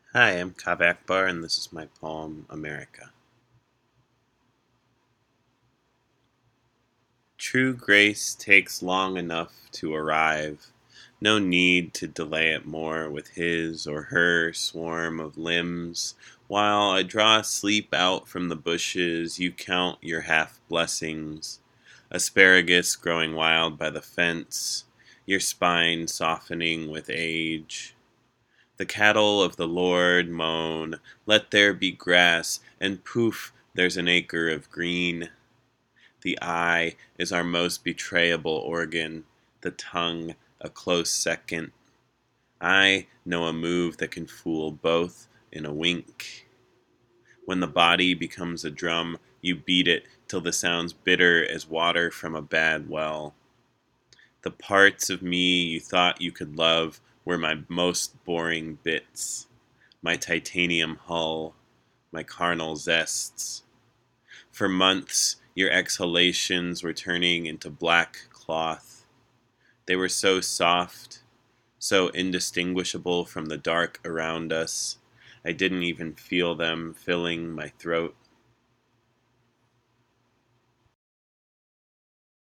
Hi, I'm Kav Akbar, and this is my poem, America. True grace takes long enough to arrive. No need to delay it more with his or her swarm of limbs. While I draw sleep out from the bushes, you count your half blessings. Asparagus growing wild by the fence, your spine softening with age. The cattle of the Lord moan, let there be grass, and poof, there's an acre of green. The eye is our most betrayable organ, the tongue a close second. I know a move that can fool both in a wink. When the body becomes a drum, you beat it till the sound's bitter as water from a bad well. The parts of me you thought you could love were my most boring bits. My titanium hull, my carnal zests. For months, your exhalations were turning into black cloth. They were so soft, so indistinguishable from the dark around us, I didn't even feel them filling my throat.